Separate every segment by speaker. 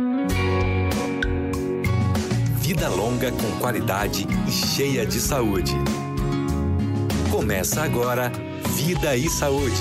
Speaker 1: Vida longa com qualidade e cheia de saúde. Começa agora, Vida e Saúde.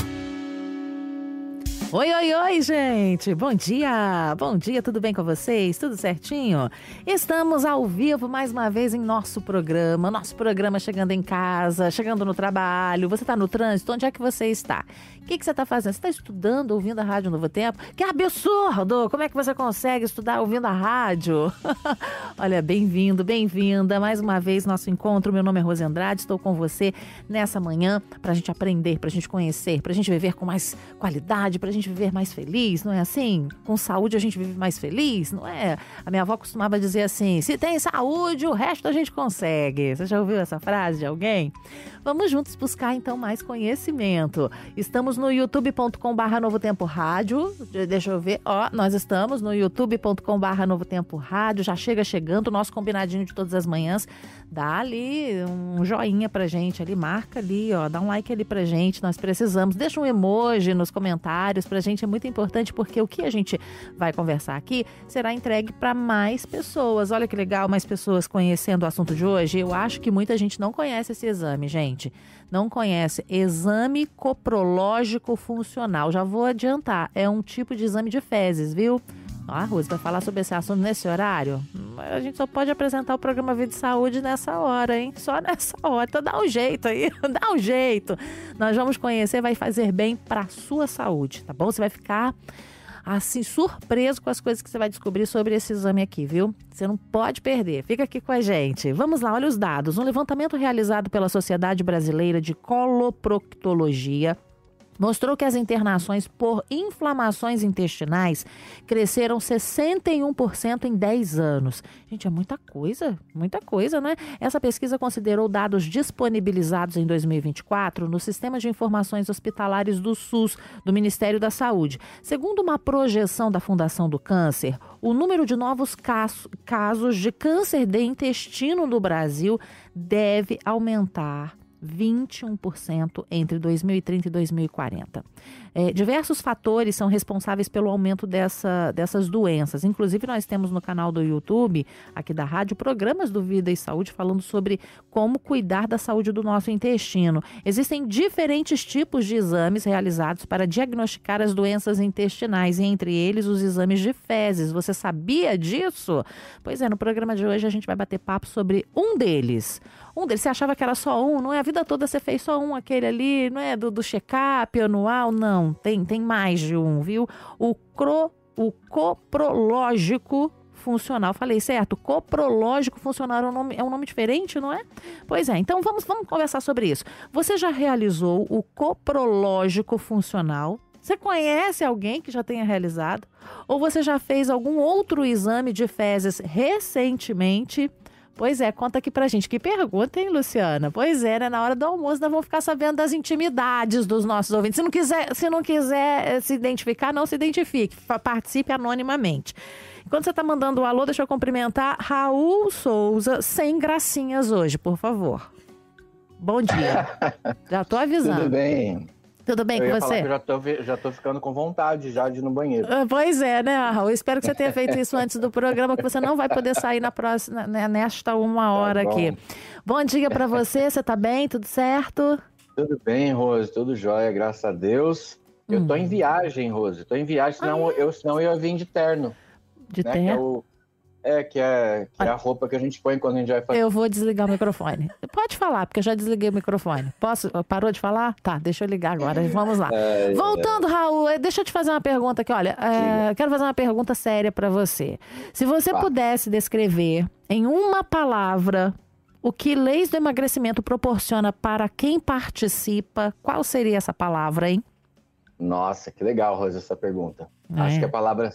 Speaker 2: Oi, oi, oi, gente! Bom dia! Bom dia, tudo bem com vocês? Tudo certinho? Estamos ao vivo mais uma vez em nosso programa chegando em casa, chegando no trabalho. Você está no trânsito? Onde é que você está? O que você está fazendo? Você está estudando, ouvindo a Rádio Novo Tempo? Que absurdo! Como é que você consegue estudar ouvindo a rádio? Olha, bem-vindo, bem-vinda. Mais uma vez, nosso encontro. Meu nome é Rose Andrade, estou com você nessa manhã para a gente aprender, para a gente conhecer, para a gente viver com mais qualidade, para a gente viver mais feliz, não é assim? Com saúde a gente vive mais feliz, não é? A minha avó costumava dizer assim, se tem saúde, o resto a gente consegue. Você já ouviu essa frase de alguém? Vamos juntos buscar então mais conhecimento. Estamos no youtube.com/Novo Tempo Rádio. Deixa eu ver, nós estamos no youtube.com/Novo Tempo Rádio. Já chegando o nosso combinadinho de todas as manhãs. Dá ali um joinha pra gente ali, marca ali, dá um like ali pra gente, nós precisamos. Deixa um emoji nos comentários, pra gente é muito importante porque o que a gente vai conversar aqui será entregue para mais pessoas. Olha que legal, mais pessoas conhecendo o assunto de hoje. Eu acho que muita gente não conhece esse exame, gente. Não conhece. Exame coprológico funcional. Já vou adiantar, é um tipo de exame de fezes, viu? A Rose vai falar sobre esse assunto nesse horário. A gente só pode apresentar o programa Vida e Saúde nessa hora, hein? Só nessa hora. Então dá um jeito aí, dá um jeito. Nós vamos conhecer, vai fazer bem para a sua saúde, tá bom? Você vai ficar assim surpreso com as coisas que você vai descobrir sobre esse exame aqui, viu? Você não pode perder. Fica aqui com a gente. Vamos lá, olha os dados. Um levantamento realizado pela Sociedade Brasileira de Coloproctologia mostrou que as internações por inflamações intestinais cresceram 61% em 10 anos. Gente, é muita coisa, né? Essa pesquisa considerou dados disponibilizados em 2024 no Sistema de Informações Hospitalares do SUS, do Ministério da Saúde. Segundo uma projeção da Fundação do Câncer, o número de novos casos de câncer de intestino no Brasil deve aumentar 21% entre 2030 e 2040. Diversos fatores são responsáveis pelo aumento dessas doenças. Inclusive, nós temos no canal do YouTube, aqui da rádio, programas do Vida e Saúde falando sobre como cuidar da saúde do nosso intestino. Existem diferentes tipos de exames realizados para diagnosticar as doenças intestinais, e entre eles os exames de fezes. Você sabia disso? Pois é, no programa de hoje a gente vai bater papo sobre um deles. Você achava que era só um, não é? A vida toda você fez só um, aquele ali, não é? Do check-up anual, não. Tem mais de um, viu? O coprológico funcional. Falei certo? Coprológico funcional é um nome diferente, não é? Pois é, então vamos conversar sobre isso. Você já realizou o coprológico funcional? Você conhece alguém que já tenha realizado? Ou você já fez algum outro exame de fezes recentemente? Pois é, conta aqui pra gente. Que pergunta, hein, Luciana? Pois é, né? Na hora do almoço nós vamos ficar sabendo das intimidades dos nossos ouvintes. Se não quiser se identificar, não se identifique. Participe anonimamente. Enquanto você tá mandando o alô, deixa eu cumprimentar Raul Souza, sem gracinhas hoje, por favor. Bom dia. Já tô avisando.
Speaker 3: Tudo bem?
Speaker 2: Tudo bem com você?
Speaker 3: Eu já tô ficando com vontade já de ir no banheiro.
Speaker 2: Pois é, né, Raul? Eu espero que você tenha feito isso antes do programa, que você não vai poder sair na próxima, né, nesta uma hora aqui. Bom dia pra você tá bem? Tudo certo?
Speaker 3: Tudo bem, Rose, tudo jóia, graças a Deus. Eu tô em viagem, Rose, senão eu ia vir de terno.
Speaker 2: De
Speaker 3: né?
Speaker 2: terno?
Speaker 3: Que é a roupa que a gente põe quando a gente vai fazer.
Speaker 2: Eu vou desligar o microfone. Pode falar, porque eu já desliguei o microfone. Posso? Parou de falar? Tá, deixa eu ligar agora. Vamos lá. Voltando, Raul, deixa eu te fazer uma pergunta aqui. Olha, quero fazer uma pergunta séria pra você. Se você pudesse descrever em uma palavra o que leis do emagrecimento proporciona para quem participa, qual seria essa palavra, hein?
Speaker 3: Nossa, que legal, Rosa, essa pergunta. Acho que a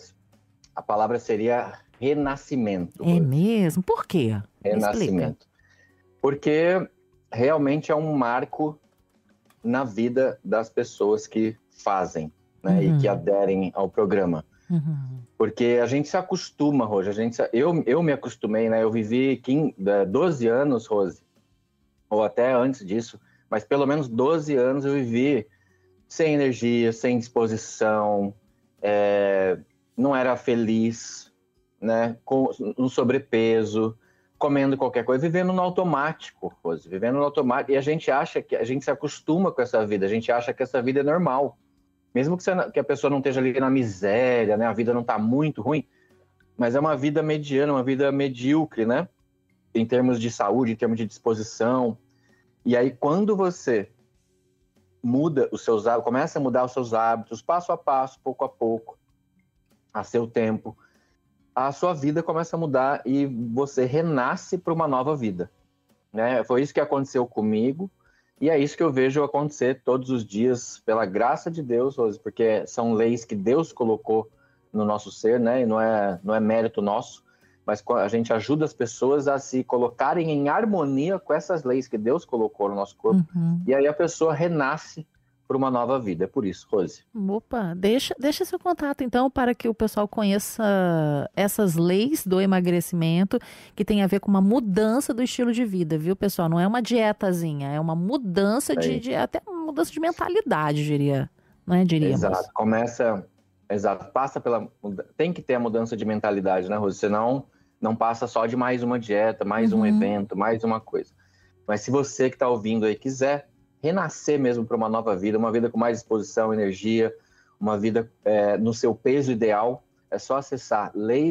Speaker 3: palavra seria renascimento.
Speaker 2: É mesmo? Por quê?
Speaker 3: Renascimento. Porque realmente é um marco na vida das pessoas que fazem, né, e que aderem ao programa. Porque a gente se acostuma, Rose. Eu me acostumei, né? Eu vivi 12 anos, Rose, ou até antes disso, mas pelo menos 12 anos eu vivi sem energia, sem disposição, não era feliz, né? Com um sobrepeso, comendo qualquer coisa, vivendo no automático, Rose, vivendo no automático. E a gente acha que a gente se acostuma com essa vida, a gente acha que essa vida é normal. Mesmo que a pessoa não esteja ali na miséria, né? A vida não está muito ruim, mas é uma vida mediana, uma vida medíocre, né? Em termos de saúde, em termos de disposição. E aí, quando você muda os seus hábitos, começa a mudar os seus hábitos, passo a passo, pouco a pouco, a seu tempo, a sua vida começa a mudar e você renasce para uma nova vida, né? Foi isso que aconteceu comigo e é isso que eu vejo acontecer todos os dias, pela graça de Deus, Rose, porque são leis que Deus colocou no nosso ser, né? E não é mérito nosso, mas a gente ajuda as pessoas a se colocarem em harmonia com essas leis que Deus colocou no nosso corpo. E aí a pessoa renasce para uma nova vida. É por isso, Rose.
Speaker 2: Opa, deixa seu contato, então, para que o pessoal conheça essas leis do emagrecimento, que tem a ver com uma mudança do estilo de vida, viu, pessoal? Não é uma dietazinha, é uma mudança até uma mudança de mentalidade, diríamos.
Speaker 3: Exato, passa tem que ter a mudança de mentalidade, né, Rose? Senão não passa só de mais uma dieta, mais um evento, mais uma coisa. Mas se você que está ouvindo aí quiser renascer mesmo para uma nova vida, uma vida com mais disposição, energia, uma vida no seu peso ideal, é só acessar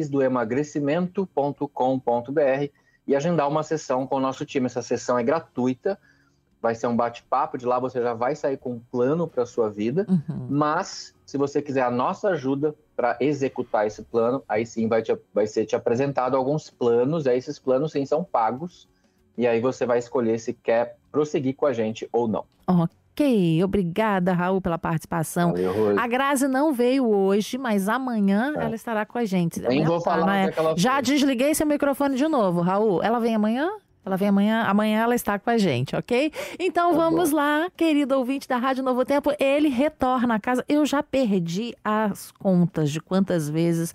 Speaker 3: leisdoemagrecimento.com.br e agendar uma sessão com o nosso time. Essa sessão é gratuita, vai ser um bate-papo, de lá você já vai sair com um plano para a sua vida, mas se você quiser a nossa ajuda para executar esse plano, aí sim vai ser te apresentado alguns planos, aí esses planos sim são pagos, e aí você vai escolher se quer prosseguir com a gente ou não.
Speaker 2: Ok, obrigada, Raul, pela participação.
Speaker 3: Valeu, Rose.
Speaker 2: A Grazi não veio hoje, mas amanhã ela estará com a gente.
Speaker 3: Nem vou falar que ela
Speaker 2: Já desliguei seu microfone de novo, Raul. Ela vem amanhã? Ela vem amanhã ela está com a gente, ok? Então vamos lá, querido ouvinte da Rádio Novo Tempo, ele retorna a casa. Eu já perdi as contas de quantas vezes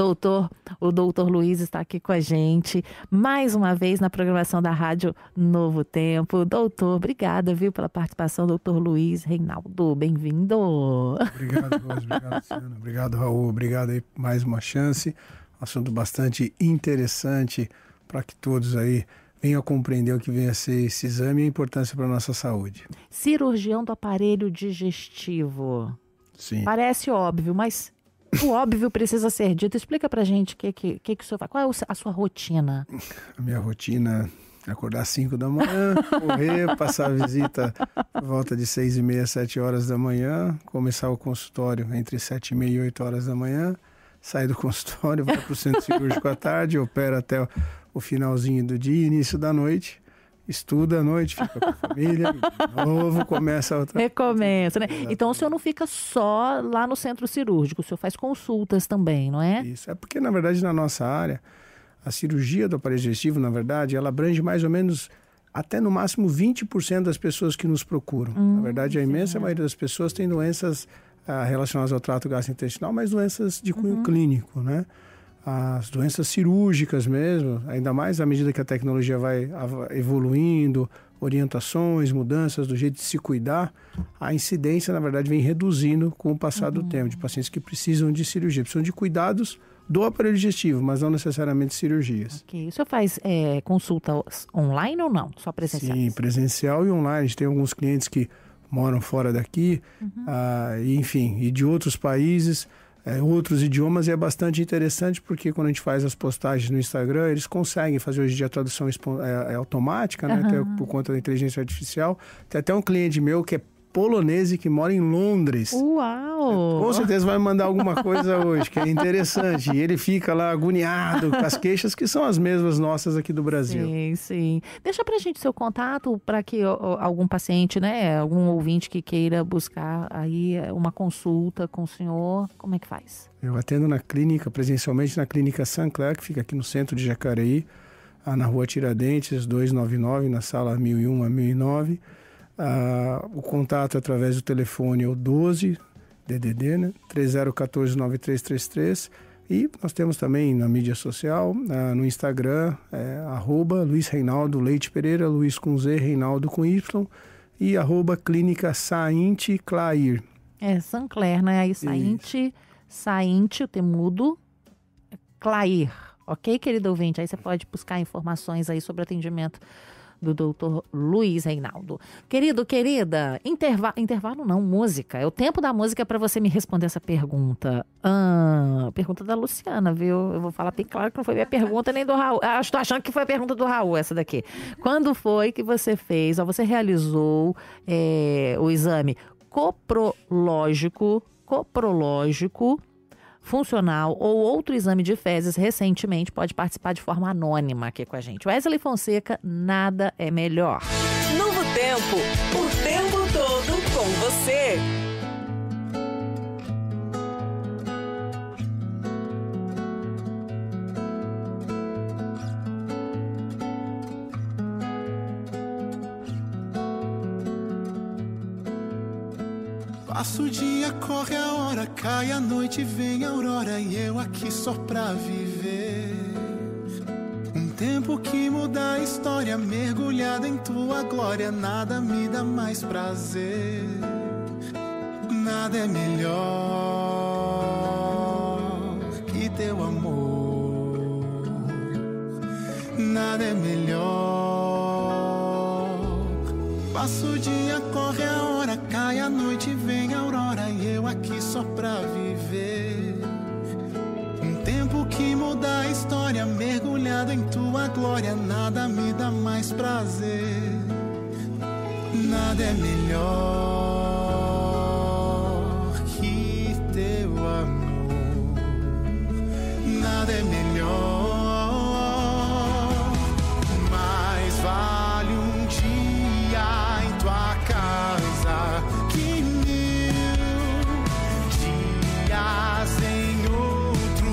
Speaker 2: o doutor Luiz está aqui com a gente, mais uma vez na programação da Rádio Novo Tempo. Doutor, obrigada, viu, pela participação, doutor Luiz Reinaldo, bem-vindo.
Speaker 4: Obrigado, Rose, obrigado, Luciana, obrigado, Raul, obrigado aí por mais uma chance, assunto bastante interessante para que todos aí venham a compreender o que vem a ser esse exame e a importância para a nossa saúde.
Speaker 2: Cirurgião do aparelho digestivo.
Speaker 4: Sim.
Speaker 2: Parece óbvio, mas o óbvio precisa ser dito. Explica pra gente o que o senhor faz. Qual é a sua rotina?
Speaker 4: A minha rotina é acordar às 5 da manhã, correr, passar a visita por volta de 6h30, 7 horas da manhã, começar o consultório entre 7h30 e 8 horas da manhã, sair do consultório, vai para o centro cirúrgico à tarde, opera até o finalzinho do dia, início da noite, estuda à noite, fica com a família, de novo começa outra.
Speaker 2: Recomeça, né? Então o senhor não fica só lá no centro cirúrgico, o senhor faz consultas também, não é?
Speaker 4: Isso, é porque na verdade na nossa área, a cirurgia do aparelho digestivo, na verdade, ela abrange mais ou menos até no máximo 20% das pessoas que nos procuram. Na verdade, a imensa maioria das pessoas tem doenças relacionadas ao trato gastrointestinal, mas doenças de cunho clínico, né? As doenças cirúrgicas mesmo, ainda mais à medida que a tecnologia vai evoluindo, orientações, mudanças do jeito de se cuidar, a incidência, na verdade, vem reduzindo com o passar do tempo, de pacientes que precisam de cirurgia, precisam de cuidados do aparelho digestivo, mas não necessariamente cirurgias.
Speaker 2: Ok. O senhor faz consulta online ou não? Só presencial?
Speaker 4: Sim, presencial e online. A gente tem alguns clientes que moram fora daqui, enfim, e de outros países, outros idiomas, e é bastante interessante porque quando a gente faz as postagens no Instagram, eles conseguem fazer hoje em dia a tradução automática, né, até por conta da inteligência artificial. Tem até um cliente meu que é polonês e que mora em Londres.
Speaker 2: Uau!
Speaker 4: Com certeza vai mandar alguma coisa hoje, que é interessante. E ele fica lá agoniado com as queixas que são as mesmas nossas aqui do Brasil.
Speaker 2: Sim, sim. Deixa pra gente seu contato para que algum paciente, né, algum ouvinte que queira buscar aí uma consulta com o senhor, como é que faz?
Speaker 4: Eu atendo na clínica, presencialmente na clínica Sancler, que fica aqui no centro de Jacareí, na rua Tiradentes, 299, na sala 1001 a 1009. O contato através do telefone é o 12 DDD, né? 3014-9333, e nós temos também na mídia social, no Instagram, @Luiz Reinaldo Leite Pereira, Luiz com Z, Reinaldo com Y, e @Clínica Saint Clair.
Speaker 2: Sancler, né? Aí Saint Sainte, o temudo, Clair. Ok, querido ouvinte? Aí você pode buscar informações aí sobre o atendimento do doutor Luiz Reinaldo. Querido, querida, intervalo não, música. É o tempo da música para você me responder essa pergunta. Pergunta da Luciana, viu? Eu vou falar bem claro que não foi minha pergunta nem do Raul. Estou achando que foi a pergunta do Raul, essa daqui. Quando foi que você fez, você realizou o exame coprológico funcional ou outro exame de fezes recentemente? Pode participar de forma anônima aqui com a gente. Wesley Fonseca, nada é melhor.
Speaker 5: Novo Tempo, o tempo todo com você.
Speaker 6: Passa o dia, corre a hora, cai a noite, vem a aurora e eu aqui só pra viver. Um tempo que muda a história, mergulhado em tua glória, nada me dá mais prazer. Nada é melhor que teu amor. Nada é melhor. Passa o dia, corre a hora, cai a noite, vem a aurora e eu aqui só pra viver. Um tempo que muda a história, mergulhado em tua glória, nada me dá mais prazer. Nada é melhor que teu amor. Nada é melhor. Mais vale um dia em tua casa que 1000 dias em outro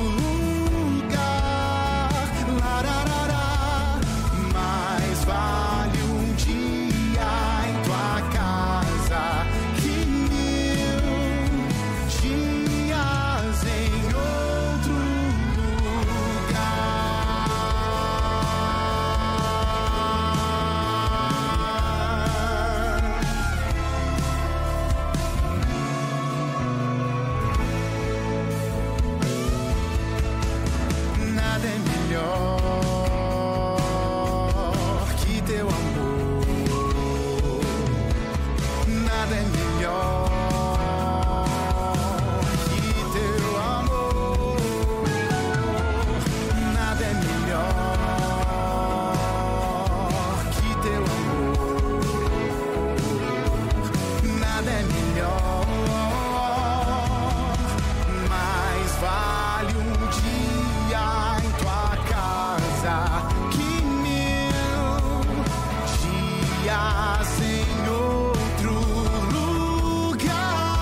Speaker 6: lugar. Lararara. Mais vale um dia em tua casa que 1000 dias em outro lugar. Nada é melhor que teu amor. Nada é melhor que teu amor. Nada é melhor que teu amor. Nada é melhor. Mais vale um dia em tua casa que 1000 dias em outro lugar.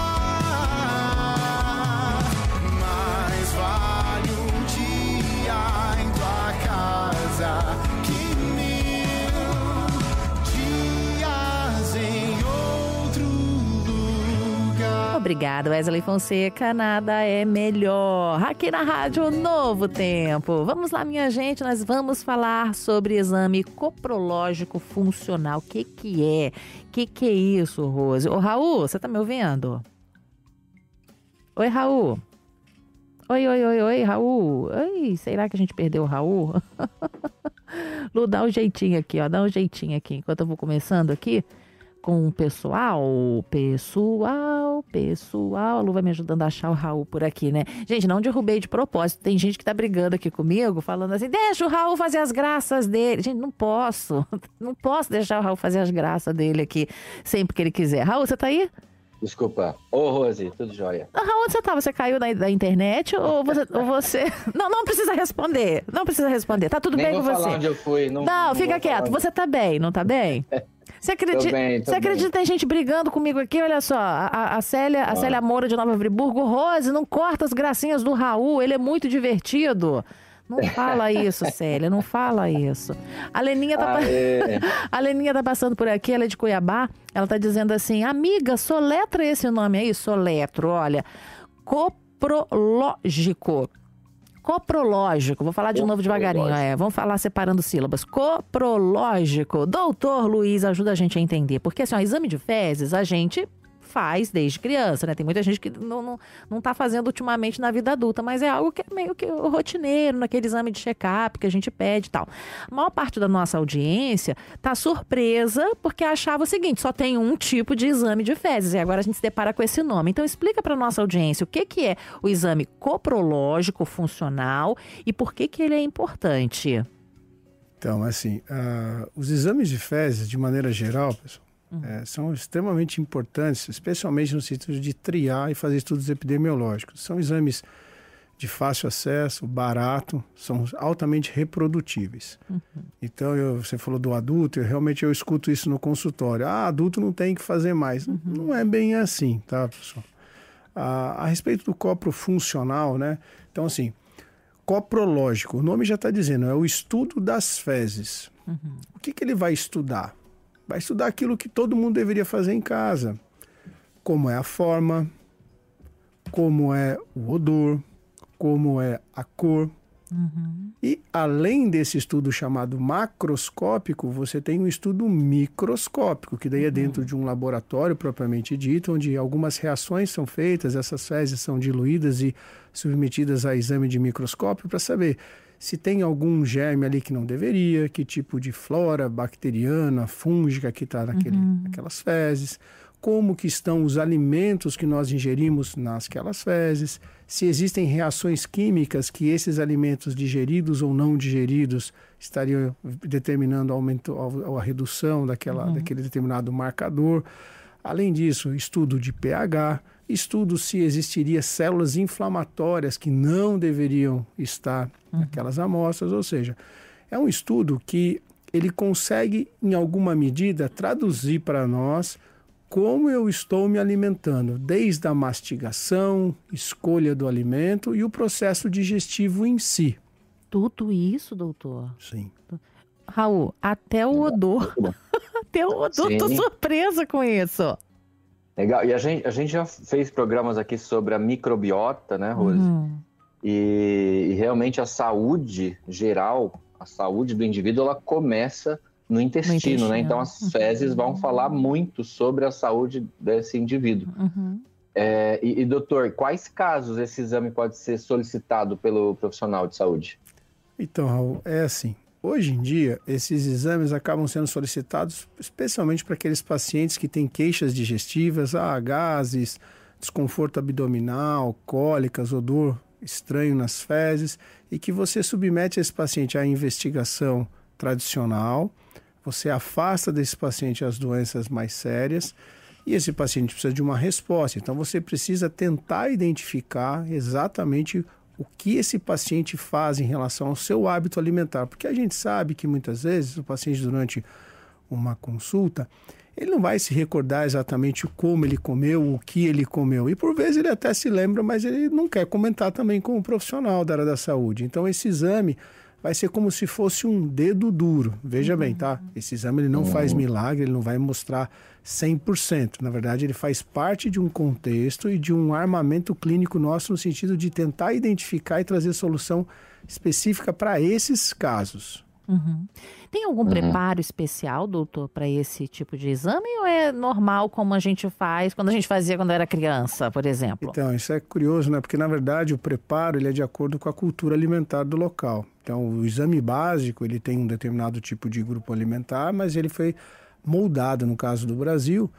Speaker 6: Mais vale um dia em tua casa que 1000 dias em outro lugar.
Speaker 2: Obrigada, Wesley Fonseca, nada é melhor. Aqui na Rádio Novo Tempo. Vamos lá, minha gente, nós vamos falar sobre exame coprológico funcional. O que é? O que é isso, Rose? Ô, Raul, você tá me ouvindo? Oi, Raul. Oi, Raul. Oi, será que a gente perdeu o Raul? Lu, dá um jeitinho aqui, ó. Dá um jeitinho aqui. Enquanto eu vou começando aqui com o pessoal. A Lu vai me ajudando a achar o Raul por aqui, né? Gente, não derrubei de propósito. Tem gente que tá brigando aqui comigo, falando assim, deixa o Raul fazer as graças dele. Gente, não posso. Não posso deixar o Raul fazer as graças dele aqui sempre que ele quiser. Raul, você tá aí?
Speaker 3: Desculpa. Ô, Rose, tudo jóia.
Speaker 2: Raul, onde você tá? Você caiu da internet ou você... Não precisa responder. Não precisa responder. Tá tudo
Speaker 3: Nem
Speaker 2: bem
Speaker 3: vou
Speaker 2: com você?
Speaker 3: falar onde eu fui. Não
Speaker 2: Fica
Speaker 3: vou
Speaker 2: quieto.
Speaker 3: falar.
Speaker 2: Você tá bem, não tá bem? Você acredita,
Speaker 3: Tô bem.
Speaker 2: que tem gente brigando comigo aqui? Olha só, a Célia Moura de Nova Friburgo. Rose, não corta as gracinhas do Raul, ele é muito divertido. Não fala isso, Célia, não fala isso. A Leninha tá passando por aqui, ela é de Cuiabá. Ela tá dizendo assim, amiga, soletra esse nome aí, soletro, olha. Coprológico. Vou falar de novo devagarinho, vamos falar separando sílabas. Coprológico. Doutor Luiz, ajuda a gente a entender. Porque assim, ó, exame de fezes, a gente faz desde criança, né? Tem muita gente que não tá fazendo ultimamente na vida adulta, mas é algo que é meio que rotineiro, naquele exame de check-up que a gente pede e tal. A maior parte da nossa audiência tá surpresa porque achava o seguinte, só tem um tipo de exame de fezes, e agora a gente se depara com esse nome. Então explica para nossa audiência o que é o exame coprológico funcional e por que ele é importante.
Speaker 4: Então, assim, os exames de fezes, de maneira geral, pessoal, são extremamente importantes, especialmente no sentido de triar e fazer estudos epidemiológicos. São exames de fácil acesso, barato, são altamente reprodutíveis. Então, você falou do adulto, realmente eu escuto isso no consultório. Adulto não tem que fazer mais. Não é bem assim, tá, pessoal? A respeito do copro funcional, né? Então, assim, coprológico, o nome já está dizendo, é o estudo das fezes. O que ele vai estudar? Vai estudar aquilo que todo mundo deveria fazer em casa. Como é a forma, como é o odor, como é a cor. E além desse estudo chamado macroscópico, você tem um estudo microscópico, que daí é dentro de um laboratório propriamente dito, onde algumas reações são feitas, essas fezes são diluídas e submetidas a exame de microscópio para saber se tem algum germe ali que não deveria, que tipo de flora bacteriana, fúngica que está naquelas fezes, como que estão os alimentos que nós ingerimos nasquelas fezes, se existem reações químicas que esses alimentos digeridos ou não digeridos estariam determinando aumento ou a redução daquele determinado marcador. Além disso, estudo de pH, estudo se existiria células inflamatórias que não deveriam estar naquelas amostras, ou seja, é um estudo que ele consegue, em alguma medida, traduzir para nós como eu estou me alimentando, desde a mastigação, escolha do alimento e o processo digestivo em si.
Speaker 2: Tudo isso, doutor?
Speaker 4: Sim.
Speaker 2: Raul, até o odor. Até o odor, tô surpresa com isso.
Speaker 3: Legal, e a gente já fez programas aqui sobre a microbiota, né, Rose? E realmente a saúde geral, a saúde do indivíduo, ela começa no intestino, né? Então as fezes vão falar muito sobre a saúde desse indivíduo. E doutor, quais casos esse exame pode ser solicitado pelo profissional de saúde?
Speaker 4: Então, Raul, é assim. Hoje em dia, esses exames acabam sendo solicitados especialmente para aqueles pacientes que têm queixas digestivas, gases, desconforto abdominal, cólicas, odor estranho nas fezes, e que você submete esse paciente à investigação tradicional, você afasta desse paciente as doenças mais sérias, e esse paciente precisa de uma resposta. Então, você precisa tentar identificar exatamente o que esse paciente faz em relação ao seu hábito alimentar. Porque a gente sabe que muitas vezes o paciente, durante uma consulta, ele não vai se recordar exatamente como ele comeu, o que ele comeu. E por vezes ele até se lembra, mas ele não quer comentar também com o profissional da área da saúde. Então esse exame vai ser como se fosse um dedo duro. Veja bem, tá? Esse exame ele não faz milagre, ele não vai mostrar 100%. Na verdade, ele faz parte de um contexto e de um armamento clínico nosso no sentido de tentar identificar e trazer solução específica para esses casos.
Speaker 2: Tem algum preparo especial, doutor, para esse tipo de exame, ou é normal como a gente faz quando a gente fazia quando era criança, por exemplo?
Speaker 4: Então, isso é curioso, né? Porque, na verdade, o preparo ele é de acordo com a cultura alimentar do local. Então, o exame básico, ele tem um determinado tipo de grupo alimentar, mas ele foi moldado, no caso do Brasil,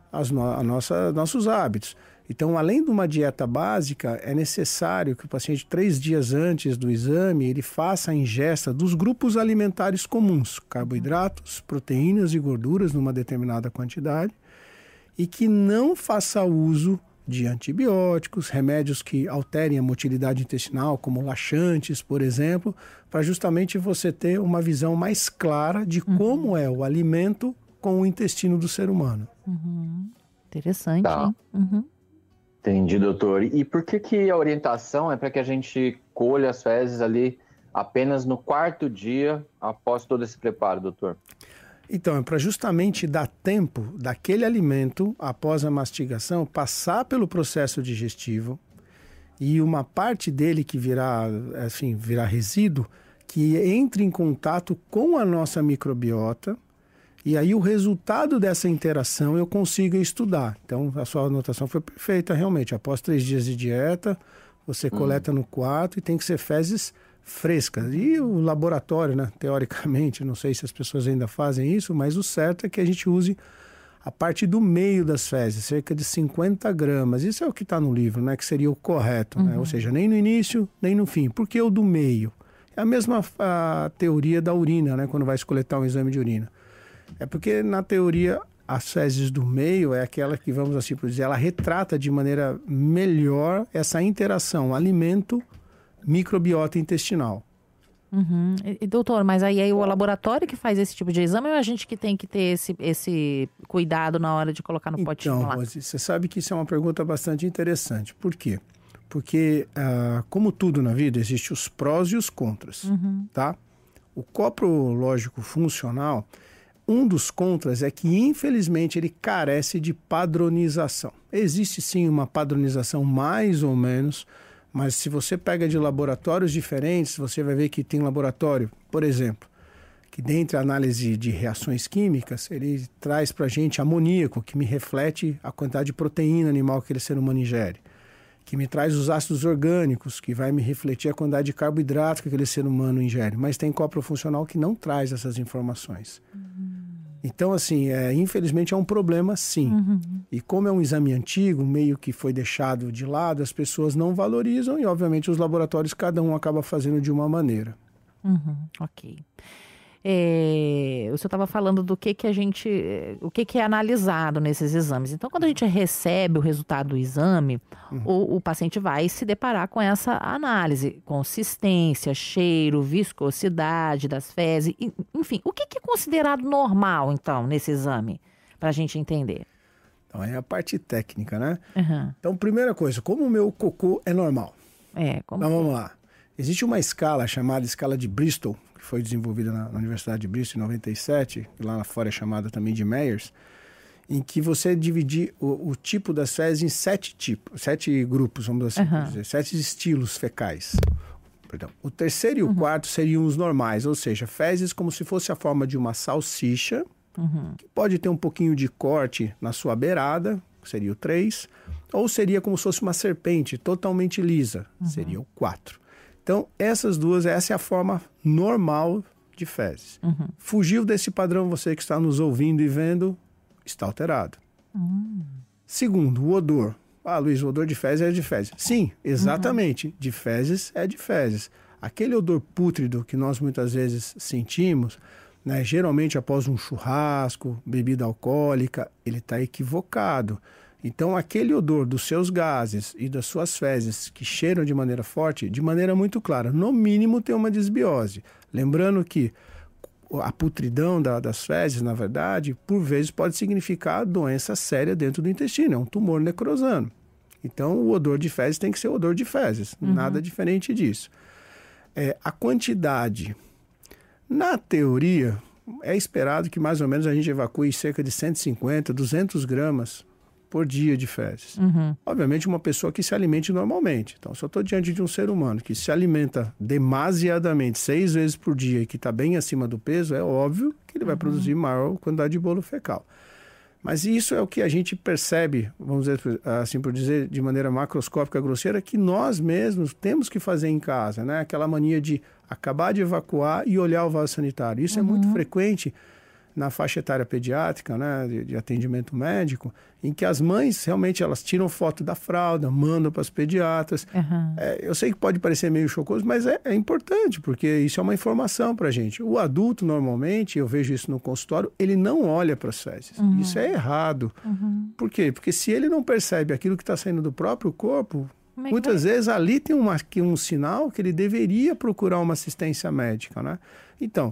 Speaker 4: nossos hábitos. Então, além de uma dieta básica, é necessário que o paciente, 3 dias antes do exame, ele faça a ingesta dos grupos alimentares comuns, carboidratos, proteínas e gorduras numa determinada quantidade, e que não faça uso de antibióticos, remédios que alterem a motilidade intestinal, como laxantes, por exemplo, para justamente você ter uma visão mais clara de como é o alimento com o intestino do ser humano.
Speaker 2: Interessante, hein?
Speaker 3: Entendi, doutor. E por que a orientação é para que a gente colha as fezes ali apenas no 4º dia após todo esse preparo, doutor?
Speaker 4: Então, é para justamente dar tempo daquele alimento, após a mastigação, passar pelo processo digestivo e uma parte dele que virá resíduo, que entre em contato com a nossa microbiota E aí o resultado dessa interação eu consigo estudar. Então a sua anotação foi perfeita realmente. Após 3 dias de dieta, você coleta no 4 e tem que ser fezes frescas. E o laboratório, né, teoricamente, não sei se as pessoas ainda fazem isso, mas o certo é que a gente use a parte do meio das fezes, cerca de 50 gramas. Isso é o que está no livro, né, que seria o correto, né? Ou seja, nem no início, nem no fim. Por que o do meio? É a mesma teoria da urina, né, quando vai se coletar um exame de urina. É porque, na teoria, as fezes do meio é aquela que, vamos assim por dizer, ela retrata de maneira melhor essa interação alimento-microbiota intestinal.
Speaker 2: E, doutor, mas aí é o laboratório que faz esse tipo de exame ou é a gente que tem que ter esse cuidado na hora de colocar no potinho lá?
Speaker 4: Então, Rose, você sabe que isso é uma pergunta bastante interessante. Por quê? Porque, como tudo na vida, existem os prós e os contras, tá? O coprológico funcional, um dos contras é que, infelizmente, ele carece de padronização. Existe, sim, uma padronização mais ou menos, mas se você pega de laboratórios diferentes, você vai ver que tem laboratório, por exemplo, que dentre a análise de reações químicas, ele traz para a gente amoníaco, que me reflete a quantidade de proteína animal que aquele ser humano ingere. Que me traz os ácidos orgânicos, que vai me refletir a quantidade de carboidrato que aquele ser humano ingere. Mas tem coprofuncional que não traz essas informações. Então, assim, infelizmente é um problema, sim. E como é um exame antigo, meio que foi deixado de lado, as pessoas não valorizam e, obviamente, os laboratórios, cada um acaba fazendo de uma maneira.
Speaker 2: Ok. O senhor estava falando do que a gente, o que é analisado nesses exames. Então, quando a gente recebe o resultado do exame, o paciente vai se deparar com essa análise, consistência, cheiro, viscosidade das fezes, enfim, o que é considerado normal, então, nesse exame, para a gente entender?
Speaker 4: Então, é a parte técnica, né? Então, primeira coisa, como o meu cocô é normal? Então, vamos lá. Existe uma escala chamada escala de Bristol, que foi desenvolvida na Universidade de Bristol em 97, que lá fora é chamada também de Myers, em que você divide o tipo das fezes em 7 grupos, vamos assim dizer, 7 estilos fecais. Perdão. O terceiro e o quarto seriam os normais, ou seja, fezes como se fosse a forma de uma salsicha, que pode ter um pouquinho de corte na sua beirada, seria o 3, ou seria como se fosse uma serpente totalmente lisa, seria o 4. Então, essa é a forma normal de fezes. Fugiu desse padrão, você que está nos ouvindo e vendo, está alterado. Segundo, o odor. Luiz, o odor de fezes é de fezes. Sim, exatamente. De fezes é de fezes. Aquele odor pútrido que nós muitas vezes sentimos, né, geralmente após um churrasco, bebida alcoólica, ele está equivocado. Então, aquele odor dos seus gases e das suas fezes que cheiram de maneira forte, de maneira muito clara, no mínimo tem uma desbiose. Lembrando que a putridão das fezes, na verdade, por vezes pode significar doença séria dentro do intestino, é um tumor necrosando. Então, o odor de fezes tem que ser odor de fezes, nada diferente disso. A quantidade, na teoria, é esperado que mais ou menos a gente evacue cerca de 150, 200 gramas por dia de fezes. Obviamente, uma pessoa que se alimente normalmente. Então, se eu estou diante de um ser humano que se alimenta demasiadamente 6 vezes por dia e que está bem acima do peso, é óbvio que ele vai produzir maior quantidade de bolo fecal. Mas isso é o que a gente percebe, vamos dizer assim por dizer, de maneira macroscópica, grosseira, que nós mesmos temos que fazer em casa, né? Aquela mania de acabar de evacuar e olhar o vaso sanitário. Isso é muito frequente na faixa etária pediátrica, né, de atendimento médico, em que as mães realmente elas tiram foto da fralda, mandam para as pediatras. Eu sei que pode parecer meio chocoso, mas é importante, porque isso é uma informação para a gente. O adulto, normalmente, eu vejo isso no consultório, ele não olha para as fezes. Isso é errado. Por quê? Porque se ele não percebe aquilo que está saindo do próprio corpo, muitas vezes ali tem um sinal que ele deveria procurar uma assistência médica, né? Então,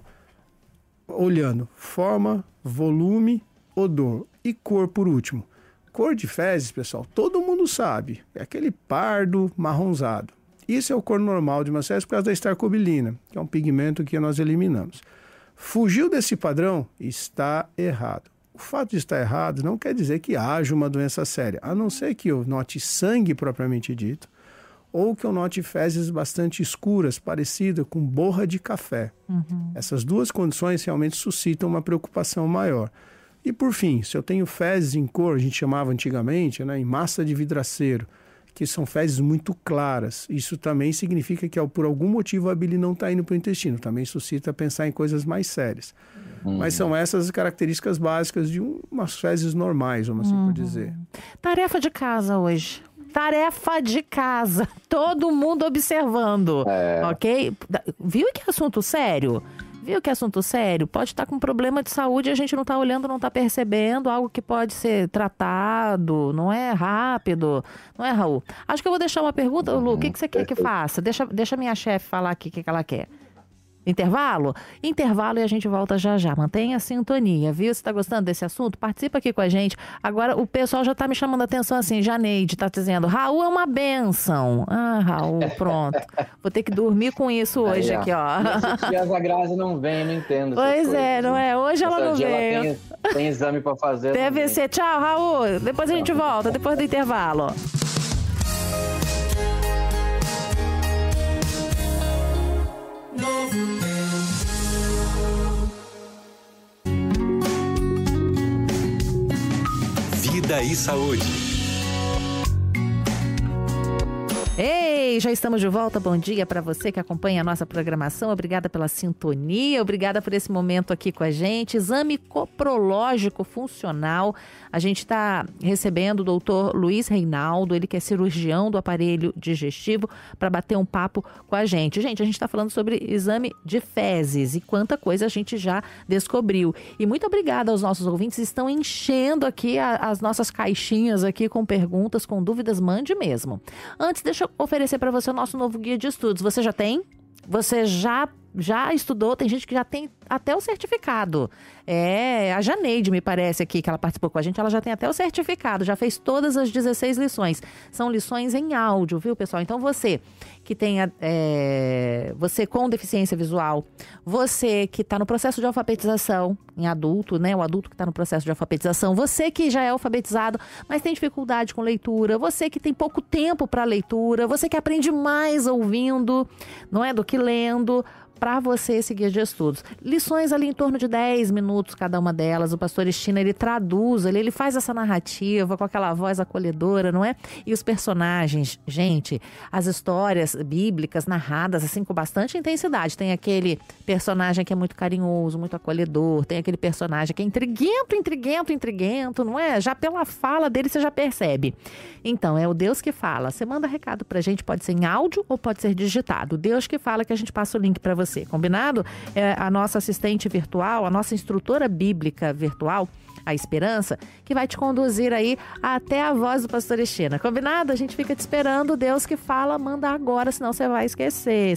Speaker 4: olhando forma, volume, odor e cor por último. Cor de fezes, pessoal, todo mundo sabe. É aquele pardo marronzado. Isso é o cor normal de uma fezes por causa da estercobilina, que é um pigmento que nós eliminamos. Fugiu desse padrão, está errado. O fato de estar errado não quer dizer que haja uma doença séria, a não ser que eu note sangue propriamente dito, ou que eu note fezes bastante escuras, parecidas com borra de café. Essas duas condições realmente suscitam uma preocupação maior. E por fim, se eu tenho fezes em cor, a gente chamava antigamente, né, em massa de vidraceiro, que são fezes muito claras, isso também significa que por algum motivo a bile não está indo para o intestino, também suscita pensar em coisas mais sérias. Mas são essas as características básicas de umas fezes normais, vamos assim por dizer.
Speaker 2: Tarefa de casa hoje. Tarefa de casa. Todo mundo observando, ok? Viu que assunto sério? Viu que assunto sério? Pode estar com problema de saúde e a gente não está olhando, não está percebendo, algo que pode ser tratado, não é rápido, não é, Raul? Acho que eu vou deixar uma pergunta, Lu, o que você quer que faça? Deixa minha chefe falar aqui o que ela quer. Intervalo? Intervalo e a gente volta já já. Mantenha a sintonia, viu? Você está gostando desse assunto? Participa aqui com a gente. Agora o pessoal já está me chamando a atenção assim. Janeide está dizendo, Raul é uma bênção. Ah, Raul, pronto. Vou ter que dormir com isso hoje aqui, ó.
Speaker 3: E a Grazi não vem, não entendo.
Speaker 2: Pois é, não é? Hoje ela não veio.
Speaker 3: Tem exame para fazer.
Speaker 2: Deve ser. Tchau, Raul. Depois a gente volta, depois do intervalo.
Speaker 1: Vida e Saúde.
Speaker 2: Ei, já estamos de volta. Bom dia para você que acompanha a nossa programação. Obrigada pela sintonia, obrigada por esse momento aqui com a gente. Exame coprológico funcional. A gente está recebendo o doutor Luiz Reinaldo, ele que é cirurgião do aparelho digestivo, para bater um papo com a gente. Gente, a gente está falando sobre exame de fezes e quanta coisa a gente já descobriu. E muito obrigada aos nossos ouvintes, estão enchendo aqui as nossas caixinhas aqui com perguntas, com dúvidas, mande mesmo. Antes, deixa eu oferecer para você o nosso novo guia de estudos. Você já tem? Você já estudou? Tem gente que já tem até o certificado. A Janeide, me parece aqui, que ela participou com a gente, ela já tem até o certificado, já fez todas as 16 lições. São lições em áudio, viu, pessoal? Então você que tenha, você com deficiência visual, você que está no processo de alfabetização em adulto, né? O adulto que está no processo de alfabetização, você que já é alfabetizado, mas tem dificuldade com leitura, você que tem pouco tempo para leitura, você que aprende mais ouvindo, não é, do que lendo, para você esse guia de estudos. Lições ali em torno de 10 minutos cada uma delas. O pastor Estina, ele traduz, ele faz essa narrativa com aquela voz acolhedora, não é? E os personagens, gente, as histórias bíblicas narradas assim com bastante intensidade. Tem aquele personagem que é muito carinhoso, muito acolhedor, tem aquele personagem que é intriguento, não é? Já pela fala dele você já percebe. Então, é o Deus que fala. Você manda recado pra gente, pode ser em áudio ou pode ser digitado. Deus que fala, que a gente passa o link pra você. Combinado? A nossa assistente virtual, a nossa instrutora bíblica virtual, a Esperança, que vai te conduzir aí até a voz do pastor Estina. Combinado? A gente fica te esperando. Deus que fala, manda agora, senão você vai esquecer.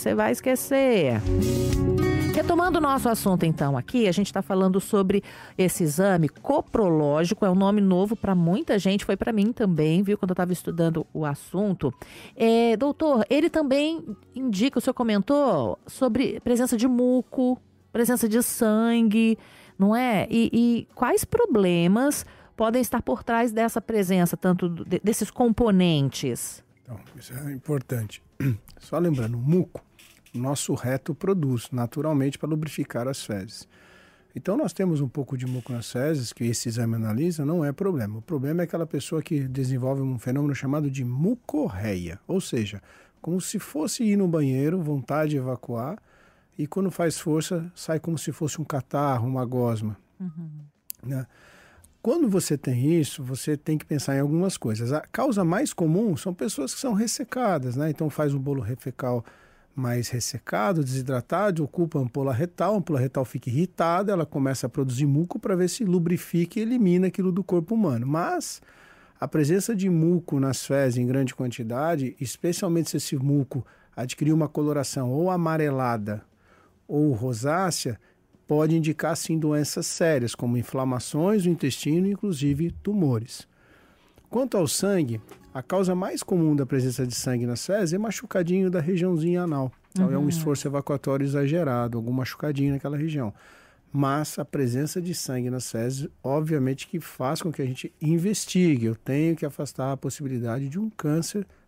Speaker 2: Retomando o nosso assunto, então, aqui, a gente está falando sobre esse exame coprológico, é um nome novo para muita gente, foi para mim também, viu, quando eu estava estudando o assunto. Doutor, ele também indica, o senhor comentou, sobre presença de muco, presença de sangue, não é? E quais problemas podem estar por trás dessa presença, tanto desses componentes?
Speaker 4: Então, isso é importante. Só lembrando, o muco, nosso reto produz naturalmente para lubrificar as fezes. Então nós temos um pouco de muco nas fezes, que esse exame analisa, não é problema. O problema é aquela pessoa que desenvolve um fenômeno chamado de mucorreia, ou seja, como se fosse ir no banheiro, vontade de evacuar, e quando faz força, sai como se fosse um catarro, uma gosma. Né? Quando você tem isso, você tem que pensar em algumas coisas. A causa mais comum são pessoas que são ressecadas, né? Então faz um bolo fecal mais ressecado, desidratado, ocupa a ampola retal fica irritada, ela começa a produzir muco para ver se lubrifica e elimina aquilo do corpo humano. Mas a presença de muco nas fezes em grande quantidade, especialmente se esse muco adquirir uma coloração ou amarelada ou rosácea, pode indicar sim doenças sérias, como inflamações do intestino e inclusive tumores. Quanto ao sangue, a causa mais comum da presença de sangue nas fezes é machucadinho da regiãozinha anal. Então é um esforço evacuatório exagerado, algum machucadinho naquela região. Mas a presença de sangue nas fezes, obviamente que faz com que a gente investigue. Eu tenho que afastar a possibilidade de um câncer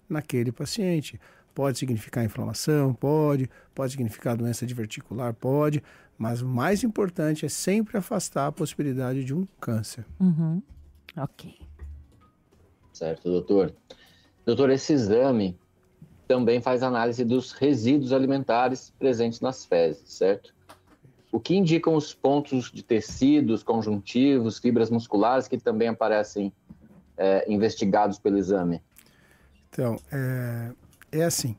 Speaker 4: naquele paciente. Pode significar inflamação? Pode significar doença diverticular? Pode, mas o mais importante é sempre afastar a possibilidade de um câncer.
Speaker 2: Ok.
Speaker 3: Certo, doutor. Doutor, esse exame também faz análise dos resíduos alimentares presentes nas fezes, certo? O que indicam os pontos de tecidos, conjuntivos, fibras musculares que também aparecem investigados pelo exame?
Speaker 4: Então, é assim.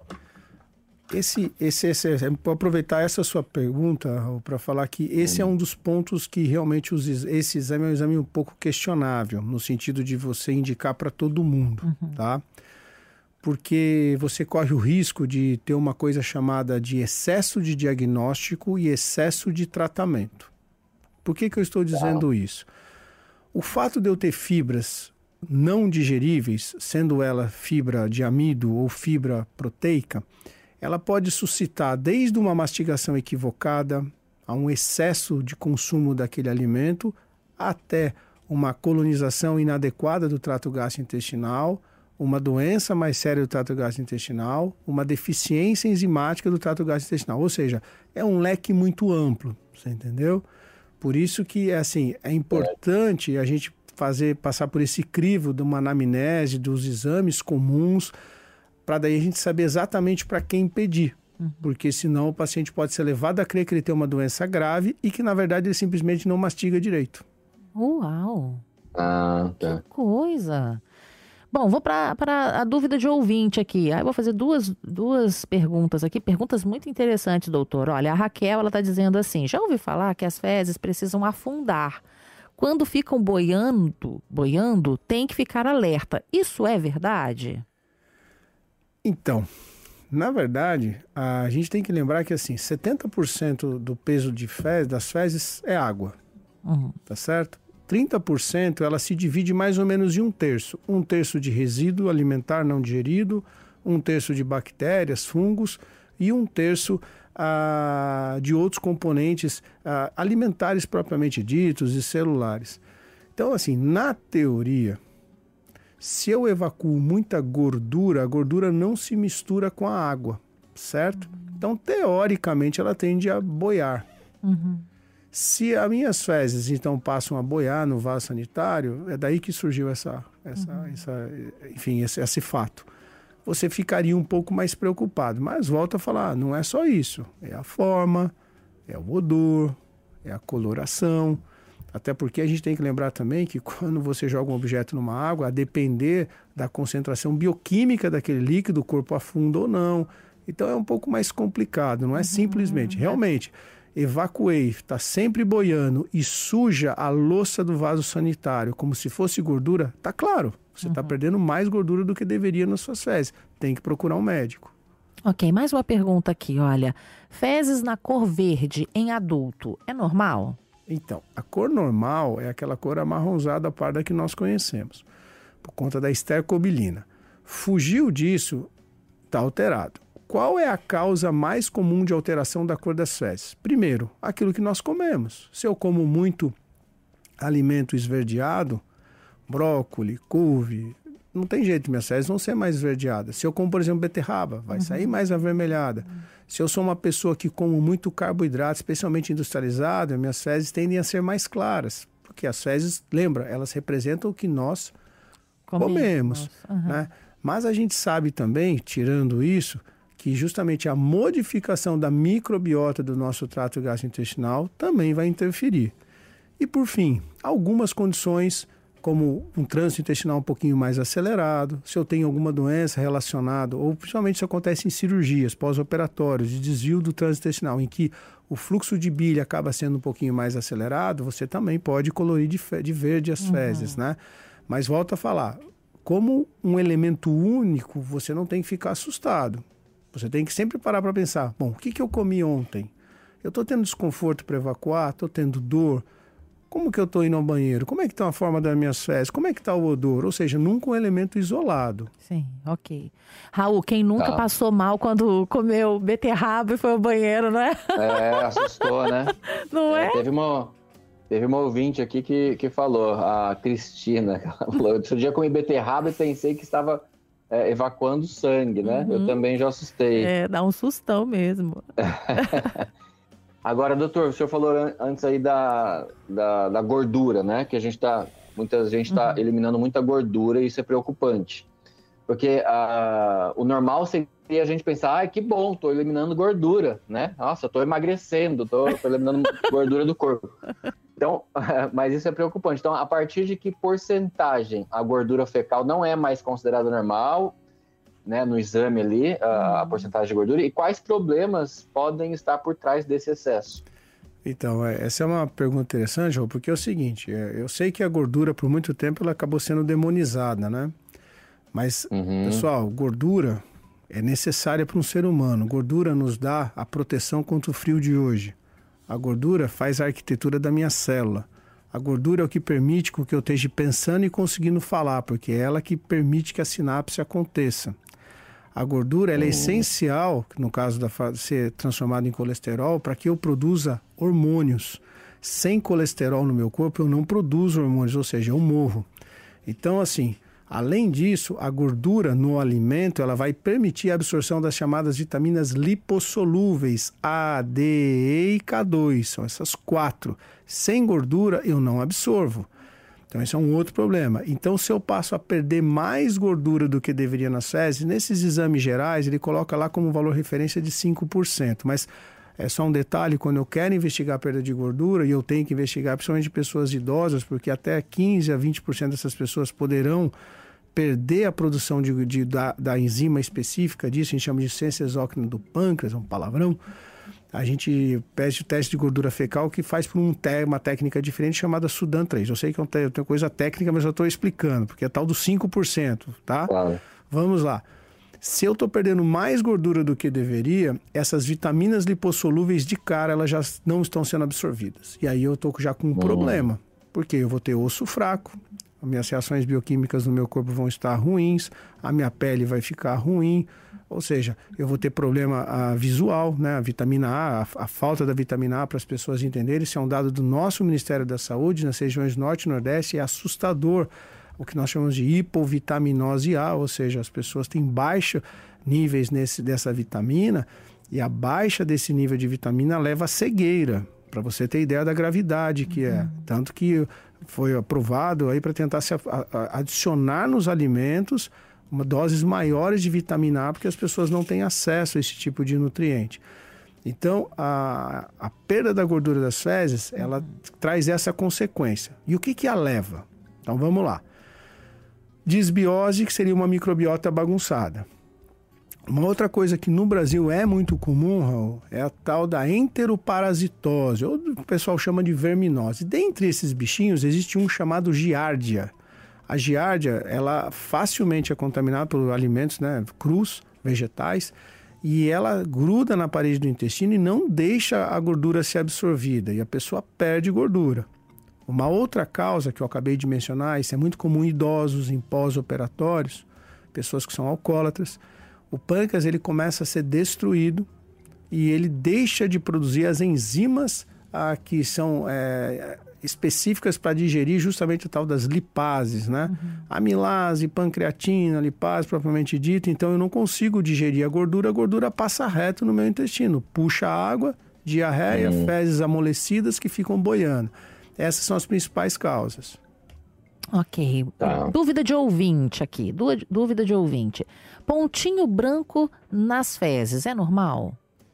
Speaker 4: Vou aproveitar essa sua pergunta para falar que esse é um dos pontos que realmente esse exame é um exame um pouco questionável, no sentido de você indicar para todo mundo, tá? Porque você corre o risco de ter uma coisa chamada de excesso de diagnóstico e excesso de tratamento. Por que eu estou dizendo isso? O fato de eu ter fibras não digeríveis, sendo ela fibra de amido ou fibra proteica, ela pode suscitar desde uma mastigação equivocada, a um excesso de consumo daquele alimento, até uma colonização inadequada do trato gastrointestinal, uma doença mais séria do trato gastrointestinal, uma deficiência enzimática do trato gastrointestinal. Ou seja, é um leque muito amplo, você entendeu? Por isso que é importante a gente passar por esse crivo de uma anamnese, dos exames comuns, para daí a gente saber exatamente para quem pedir. Porque senão o paciente pode ser levado a crer que ele tem uma doença grave e que, na verdade, ele simplesmente não mastiga direito.
Speaker 2: Uau!
Speaker 3: Ah, tá.
Speaker 2: Que coisa! Bom, vou para a dúvida de ouvinte aqui. Eu vou fazer duas perguntas aqui, perguntas muito interessantes, doutor. Olha, a Raquel, ela está dizendo assim, já ouvi falar que as fezes precisam afundar. Quando ficam boiando, tem que ficar alerta. Isso é verdade?
Speaker 4: Então, na verdade, a gente tem que lembrar que assim, 70% do peso das fezes é água, tá certo? 30% ela se divide mais ou menos em um terço. Um terço de resíduo alimentar não digerido, um terço de bactérias, fungos e um terço de outros componentes alimentares propriamente ditos e celulares. Então, assim, na teoria, se eu evacuo muita gordura, a gordura não se mistura com a água, certo? Então, teoricamente, ela tende a boiar. Se as minhas fezes, então, passam a boiar no vaso sanitário, é daí que surgiu esse fato. Você ficaria um pouco mais preocupado. Mas volto a falar, não é só isso. É a forma, é o odor, é a coloração. Até porque a gente tem que lembrar também que quando você joga um objeto numa água, a depender da concentração bioquímica daquele líquido, o corpo afunda ou não. Então é um pouco mais complicado, não é simplesmente. Realmente, evacuei, está sempre boiando e suja a louça do vaso sanitário como se fosse gordura, tá claro. Você está perdendo mais gordura do que deveria nas suas fezes. Tem que procurar um médico.
Speaker 2: Ok, mais uma pergunta aqui, olha. Fezes na cor verde em adulto, é normal?
Speaker 4: Então, a cor normal é aquela cor amarronzada parda que nós conhecemos, por conta da estercobilina. Fugiu disso, está alterado. Qual é a causa mais comum de alteração da cor das fezes? Primeiro, aquilo que nós comemos. Se eu como muito alimento esverdeado, brócolis, couve, não tem jeito, minhas fezes vão ser mais esverdeadas. Se eu como, por exemplo, beterraba, vai sair mais avermelhada. Se eu sou uma pessoa que como muito carboidrato, especialmente industrializado, minhas fezes tendem a ser mais claras. Porque as fezes, lembra, elas representam o que nós comemos. Né? Mas a gente sabe também, tirando isso, que justamente a modificação da microbiota do nosso trato gastrointestinal também vai interferir. E por fim, algumas condições, como um trânsito intestinal um pouquinho mais acelerado, se eu tenho alguma doença relacionada, ou principalmente isso acontece em cirurgias pós-operatórias, de desvio do trânsito intestinal, em que o fluxo de bile acaba sendo um pouquinho mais acelerado, você também pode colorir de verde as fezes, né? Mas volto a falar, como um elemento único, você não tem que ficar assustado. Você tem que sempre parar para pensar, bom, o que eu comi ontem? Eu estou tendo desconforto para evacuar? Estou tendo dor? Como que eu estou indo ao banheiro? Como é que está a forma das minhas fezes? Como é que está o odor? Ou seja, nunca um elemento isolado.
Speaker 2: Sim, ok. Raul, quem nunca passou mal quando comeu beterraba e foi ao banheiro, não é?
Speaker 3: Assustou, né?
Speaker 2: Não é?
Speaker 3: Teve uma ouvinte aqui que falou, a Cristina, ela falou, outro dia comi beterraba e pensei que estava evacuando sangue, né? Eu também já assustei.
Speaker 2: Dá um sustão mesmo.
Speaker 3: Agora, doutor, o senhor falou antes aí da gordura, né? Que muita gente está eliminando muita gordura e isso é preocupante. Porque o normal seria a gente pensar, que bom, estou eliminando gordura, né? Nossa, estou emagrecendo, estou eliminando gordura do corpo. Então, mas isso é preocupante. Então, a partir de que porcentagem a gordura fecal não é mais considerada normal, né, no exame ali, a porcentagem de gordura, e quais problemas podem estar por trás desse excesso?
Speaker 4: Então, essa é uma pergunta interessante, João, porque é o seguinte, eu sei que a gordura, por muito tempo, ela acabou sendo demonizada, né? Mas, pessoal, gordura é necessária para um ser humano. Gordura nos dá a proteção contra o frio de hoje. A gordura faz a arquitetura da minha célula. A gordura é o que permite que eu esteja pensando e conseguindo falar, porque é ela que permite que a sinapse aconteça. A gordura ela é essencial, no caso de ser transformada em colesterol, para que eu produza hormônios. Sem colesterol no meu corpo, eu não produzo hormônios, ou seja, eu morro. Então, assim, além disso, a gordura no alimento ela vai permitir a absorção das chamadas vitaminas lipossolúveis, A, D, E e K2. São essas 4. Sem gordura, eu não absorvo. Então, esse é um outro problema. Então, se eu passo a perder mais gordura do que deveria nas fezes, nesses exames gerais, ele coloca lá como valor referência de 5%. Mas é só um detalhe, quando eu quero investigar a perda de gordura, e eu tenho que investigar principalmente pessoas idosas, porque até 15% a 20% dessas pessoas poderão perder a produção da enzima específica disso, a gente chama de ciência exócrina do pâncreas, é um palavrão. A gente pede o teste de gordura fecal que faz por uma técnica diferente chamada Sudan 3. Eu sei que é uma coisa técnica, mas eu estou explicando, porque é tal do 5%, tá? Claro. Vamos lá. Se eu estou perdendo mais gordura do que deveria, essas vitaminas lipossolúveis de cara, elas já não estão sendo absorvidas. E aí eu estou já com um problema, porque eu vou ter osso fraco, as minhas reações bioquímicas no meu corpo vão estar ruins, a minha pele vai ficar ruim, ou seja, eu vou ter problema visual, né? A vitamina A, a falta da vitamina A, para as pessoas entenderem, isso é um dado do nosso Ministério da Saúde, nas regiões Norte e Nordeste, é assustador, o que nós chamamos de hipovitaminose A, ou seja, as pessoas têm baixos níveis dessa vitamina, e a baixa desse nível de vitamina leva à cegueira, para você ter ideia da gravidade que é. Tanto que foi aprovado aí para tentar se adicionar nos alimentos doses maiores de vitamina A, porque as pessoas não têm acesso a esse tipo de nutriente. Então, a perda da gordura das fezes, ela traz essa consequência. E o que a leva? Então, vamos lá. Disbiose, que seria uma microbiota bagunçada. Uma outra coisa que no Brasil é muito comum, Raul, é a tal da enteroparasitose, ou o pessoal chama de verminose. Dentre esses bichinhos, existe um chamado giardia. A giardia, ela facilmente é contaminada por alimentos, né, crus, vegetais, e ela gruda na parede do intestino e não deixa a gordura ser absorvida, e a pessoa perde gordura. Uma outra causa que eu acabei de mencionar, isso é muito comum em idosos, em pós-operatórios, pessoas que são alcoólatras. O pâncreas ele começa a ser destruído e ele deixa de produzir as enzimas que são específicas para digerir justamente o tal das lipases, né? Amilase, pancreatina, lipase propriamente dita. Então eu não consigo digerir a gordura passa reto no meu intestino, puxa água, diarreia, fezes amolecidas que ficam boiando. Essas são as principais causas.
Speaker 2: Ok. Dúvida de ouvinte aqui. Dúvida de ouvinte. Pontinho branco nas fezes, é normal?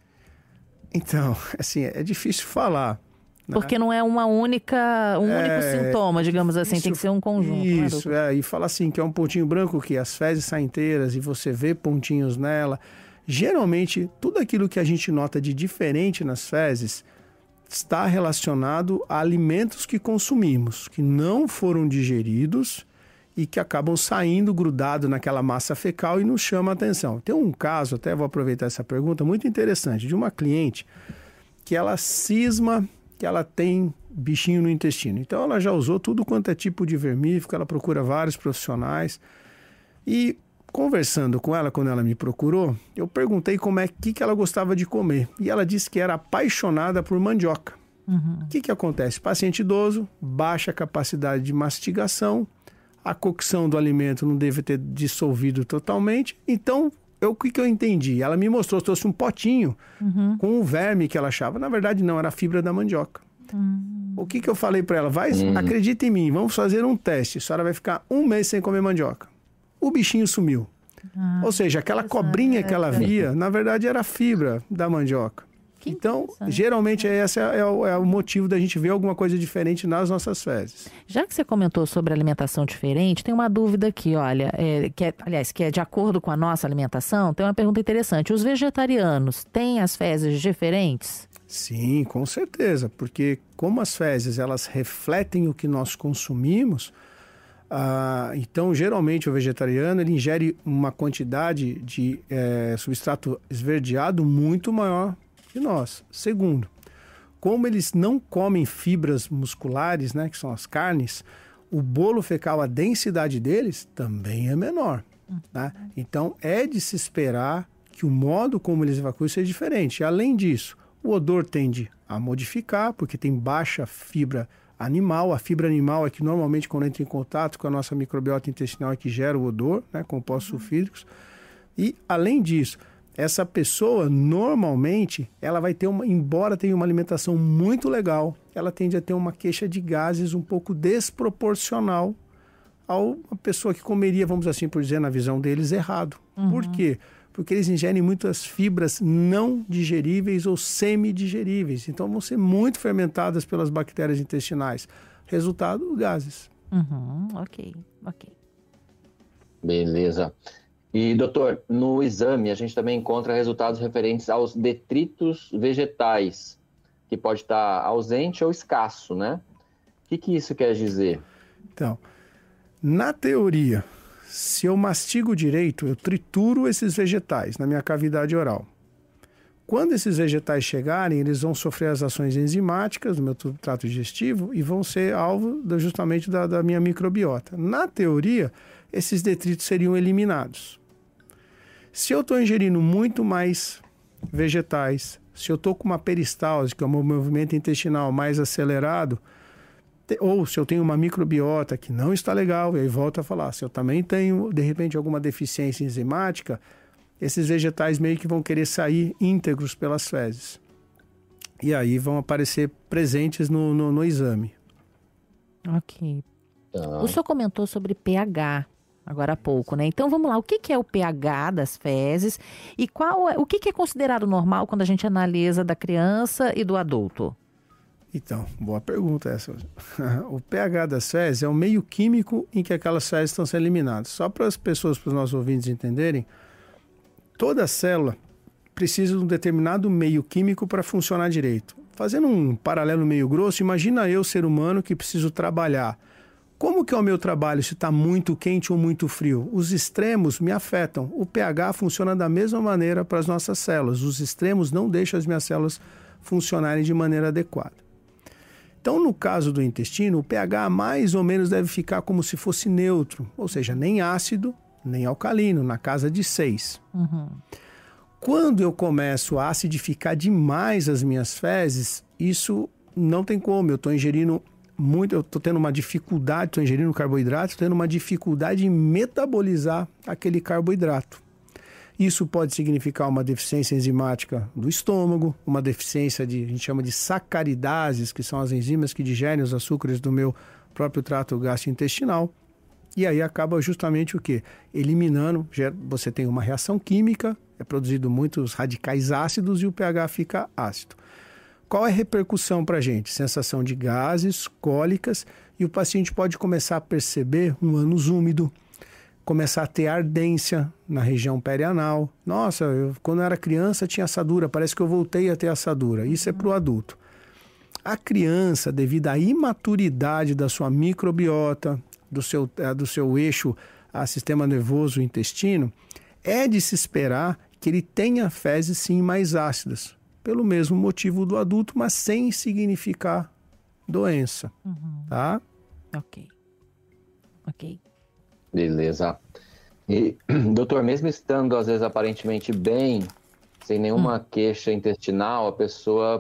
Speaker 4: Então, assim, é difícil falar. Né?
Speaker 2: Porque não é um único sintoma, digamos assim, tem que ser um conjunto.
Speaker 4: Isso, e fala assim, que é um pontinho branco que as fezes saem inteiras e você vê pontinhos nela. Geralmente, tudo aquilo que a gente nota de diferente nas fezes está relacionado a alimentos que consumimos, que não foram digeridos e que acabam saindo grudado naquela massa fecal e nos chama a atenção. Tem um caso, até vou aproveitar essa pergunta, muito interessante, de uma cliente que ela cisma que ela tem bichinho no intestino. Então ela já usou tudo quanto é tipo de vermífugo, ela procura vários profissionais e conversando com ela, quando ela me procurou, eu perguntei que ela gostava de comer. E ela disse que era apaixonada por mandioca. O que acontece? Paciente idoso, baixa capacidade de mastigação, a cocção do alimento não deve ter dissolvido totalmente. Então, o que eu entendi? Ela me mostrou, trouxe um potinho com o verme que ela achava. Na verdade, não, era a fibra da mandioca. O que eu falei para ela? Acredita em mim, vamos fazer um teste. A senhora vai ficar 1 mês sem comer mandioca. O bichinho sumiu. Ou seja, aquela cobrinha que ela via, na verdade, era a fibra da mandioca. Então, geralmente, esse é o motivo da gente ver alguma coisa diferente nas nossas fezes.
Speaker 2: Já que você comentou sobre alimentação diferente, tem uma dúvida aqui, olha, que é de acordo com a nossa alimentação, tem uma pergunta interessante. Os vegetarianos têm as fezes diferentes?
Speaker 4: Sim, com certeza, porque como as fezes, elas refletem o que nós consumimos, então, geralmente, o vegetariano, ele ingere uma quantidade de substrato esverdeado muito maior que nós. Segundo, como eles não comem fibras musculares, né, que são as carnes, o bolo fecal, a densidade deles também é menor. Tá? Então, é de se esperar que o modo como eles evacuam seja diferente. Além disso, o odor tende a modificar, porque tem baixa fibra animal. A fibra animal é que normalmente, quando entra em contato com a nossa microbiota intestinal, é que gera o odor, né, compostos sulfídricos. E, além disso, essa pessoa, normalmente, ela vai ter embora tenha uma alimentação muito legal, ela tende a ter uma queixa de gases um pouco desproporcional a uma pessoa que comeria, vamos assim por dizer, na visão deles, errado. Por quê? Porque eles ingerem muitas fibras não digeríveis ou semidigeríveis. Então, vão ser muito fermentadas pelas bactérias intestinais. Resultado, gases.
Speaker 2: Ok.
Speaker 3: Beleza. E, doutor, no exame a gente também encontra resultados referentes aos detritos vegetais, que pode estar ausente ou escasso, né? O que isso quer dizer?
Speaker 4: Então, na teoria, se eu mastigo direito, eu trituro esses vegetais na minha cavidade oral. Quando esses vegetais chegarem, eles vão sofrer as ações enzimáticas do meu trato digestivo e vão ser alvo justamente da minha microbiota. Na teoria, esses detritos seriam eliminados. Se eu estou ingerindo muito mais vegetais, se eu estou com uma peristalse, que é um movimento intestinal mais acelerado, ou se eu tenho uma microbiota que não está legal, e aí volto a falar, se eu também tenho, de repente, alguma deficiência enzimática, esses vegetais meio que vão querer sair íntegros pelas fezes. E aí vão aparecer presentes no exame.
Speaker 2: Ok. O senhor comentou sobre pH agora há pouco, né? Então vamos lá, o que é o pH das fezes e o que é considerado normal quando a gente analisa da criança e do adulto?
Speaker 4: Então, boa pergunta essa. O pH das fezes é o meio químico em que aquelas fezes estão sendo eliminadas. Só para as pessoas, para os nossos ouvintes entenderem, toda célula precisa de um determinado meio químico para funcionar direito. Fazendo um paralelo meio grosso, imagina eu, ser humano, que preciso trabalhar. Como que é o meu trabalho se está muito quente ou muito frio? Os extremos me afetam. O pH funciona da mesma maneira para as nossas células. Os extremos não deixam as minhas células funcionarem de maneira adequada. Então, no caso do intestino, o pH mais ou menos deve ficar como se fosse neutro, ou seja, nem ácido, nem alcalino, na casa de 6. Quando eu começo a acidificar demais as minhas fezes, isso não tem como, eu estou ingerindo muito, eu estou tendo uma dificuldade, estou ingerindo carboidrato, estou tendo uma dificuldade em metabolizar aquele carboidrato. Isso pode significar uma deficiência enzimática do estômago, uma deficiência a gente chama de sacaridases, que são as enzimas que digerem os açúcares do meu próprio trato gastrointestinal. E aí acaba justamente o quê? Eliminando, você tem uma reação química, é produzido muitos radicais ácidos e o pH fica ácido. Qual é a repercussão para a gente? Sensação de gases, cólicas, e o paciente pode começar a perceber um ânus úmido, começar a ter ardência na região perianal. Nossa, quando eu era criança tinha assadura, parece que eu voltei a ter assadura. Isso é para o adulto. A criança, devido à imaturidade da sua microbiota, do seu eixo sistema nervoso e intestino, é de se esperar que ele tenha fezes sim mais ácidas, pelo mesmo motivo do adulto, mas sem significar doença. Tá?
Speaker 2: Ok.
Speaker 3: Beleza. E, doutor, mesmo estando às vezes aparentemente bem, sem nenhuma queixa intestinal, a pessoa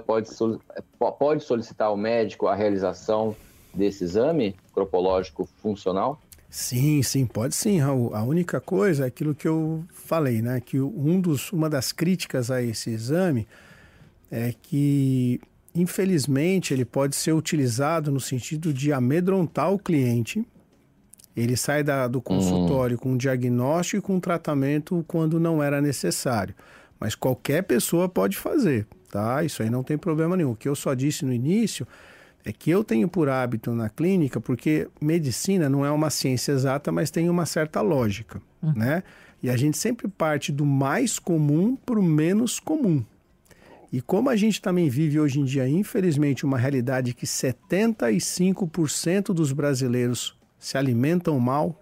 Speaker 3: pode solicitar ao médico a realização desse exame cropológico funcional?
Speaker 4: Sim, pode sim, Raul. A única coisa é aquilo que eu falei, né? Que uma das críticas a esse exame é que, infelizmente, ele pode ser utilizado no sentido de amedrontar o cliente. Ele sai do consultório com um diagnóstico e com um tratamento quando não era necessário. Mas qualquer pessoa pode fazer, tá? Isso aí não tem problema nenhum. O que eu só disse no início é que eu tenho por hábito na clínica, porque medicina não é uma ciência exata, mas tem uma certa lógica, né? E a gente sempre parte do mais comum para o menos comum. E como a gente também vive hoje em dia, infelizmente, uma realidade que 75% dos brasileiros se alimentam mal,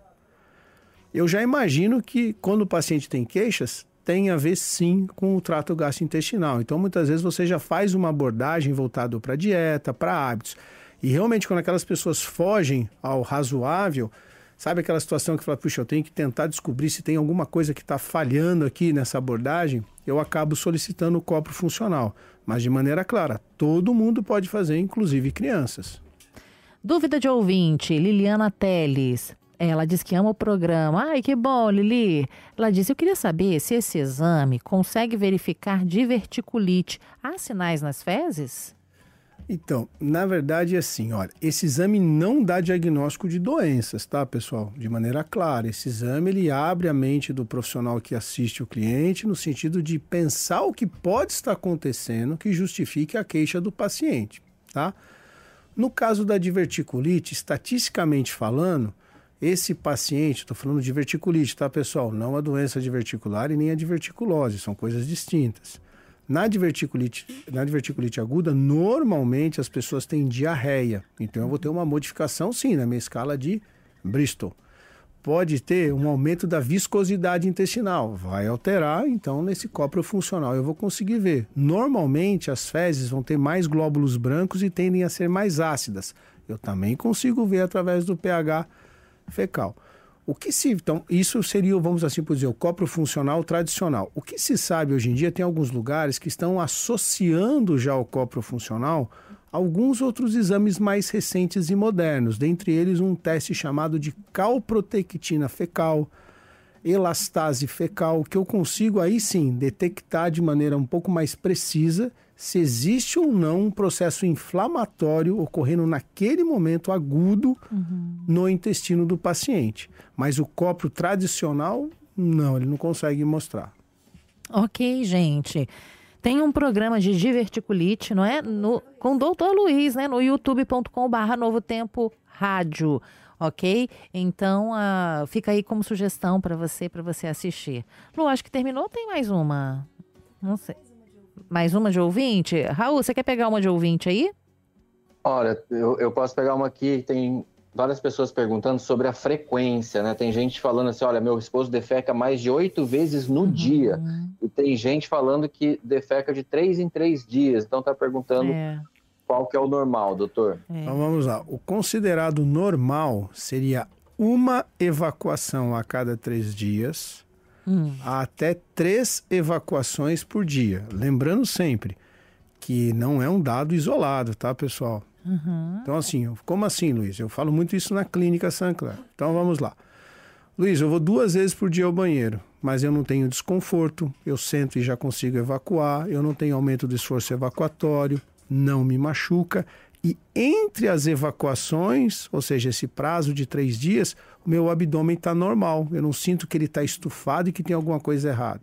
Speaker 4: eu já imagino que quando o paciente tem queixas, tem a ver sim com o trato gastrointestinal. Então, muitas vezes você já faz uma abordagem voltada para dieta, para hábitos. E realmente, quando aquelas pessoas fogem ao razoável, sabe aquela situação que fala, puxa, eu tenho que tentar descobrir se tem alguma coisa que está falhando aqui nessa abordagem, eu acabo solicitando o copro funcional. Mas de maneira clara, todo mundo pode fazer, inclusive crianças.
Speaker 2: Dúvida de ouvinte, Liliana Teles. Ela diz que ama o programa. Ai, que bom, Lili. Ela disse, eu queria saber se esse exame consegue verificar diverticulite. Há sinais nas fezes?
Speaker 4: Então, na verdade é assim, olha, esse exame não dá diagnóstico de doenças, tá, pessoal? De maneira clara, esse exame ele abre a mente do profissional que assiste o cliente no sentido de pensar o que pode estar acontecendo que justifique a queixa do paciente, tá? No caso da diverticulite, estatisticamente falando, esse paciente, estou falando de diverticulite, tá, pessoal? Não a doença diverticular e nem a diverticulose, são coisas distintas. Na diverticulite aguda, normalmente as pessoas têm diarreia. Então eu vou ter uma modificação, sim, na minha escala de Bristol. Pode ter um aumento da viscosidade intestinal. Vai alterar, então, nesse copro funcional eu vou conseguir ver. Normalmente as fezes vão ter mais glóbulos brancos e tendem a ser mais ácidas. Eu também consigo ver através do pH fecal. Então, isso seria, vamos assim por dizer, o copro funcional tradicional. O que se sabe hoje em dia, tem alguns lugares que estão associando já o copro funcional a alguns outros exames mais recentes e modernos, dentre eles um teste chamado de calprotectina fecal, elastase fecal, que eu consigo aí sim detectar de maneira um pouco mais precisa se existe ou não um processo inflamatório ocorrendo naquele momento agudo no intestino do paciente. Mas o copro tradicional, não, ele não consegue mostrar.
Speaker 2: Ok, gente. Tem um programa de diverticulite, não é? Com o Dr. Luiz, né? No youtube.com/Novo Tempo Rádio, ok? Então, fica aí como sugestão para você assistir. Lu, acho que terminou, tem mais uma? Não sei. Mais uma de ouvinte? Raul, você quer pegar uma de ouvinte aí?
Speaker 3: Olha, eu posso pegar uma aqui, tem várias pessoas perguntando sobre a frequência, né? Tem gente falando assim, olha, meu esposo defeca mais de 8 vezes no dia. E tem gente falando que defeca de 3 em 3 dias. Então tá perguntando qual que é o normal, doutor?
Speaker 4: Então vamos lá. O considerado normal seria uma evacuação a cada 3 dias, até 3 evacuações por dia. Lembrando sempre que não é um dado isolado, tá, pessoal? Então assim, como assim, Luiz? Eu falo muito isso na clínica Sancler. Então vamos lá. Luiz, eu vou 2 vezes por dia ao banheiro, mas eu não tenho desconforto, eu sento e já consigo evacuar, eu não tenho aumento do esforço evacuatório, não me machuca. E entre as evacuações, ou seja, esse prazo de 3 dias, o meu abdômen está normal. Eu não sinto que ele está estufado e que tem alguma coisa errada.